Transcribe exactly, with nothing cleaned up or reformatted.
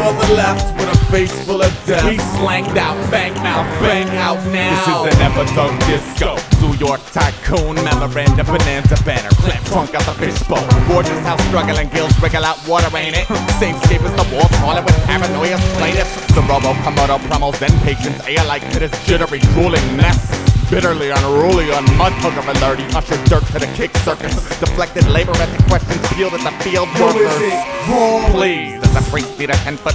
on the left with a face full of death. He's slanged out, bang mouth, bang out now. This is an episode disco. New York tycoon, memorandum, bonanza banner, clamp trunk out the fishbowl. Gorgeous house, struggling gills, wriggle out water, ain't it? Safescape is the wall, smaller with paranoia, plaintiffs. The robo, komodo, promos, and patience, air like to this jittery, drooling mess. Bitterly unruly on mud hooker alerty, usher dirt to the kick circus. Deflected labor at the questions peeled at the field workers. Please, as a priest need a ten foot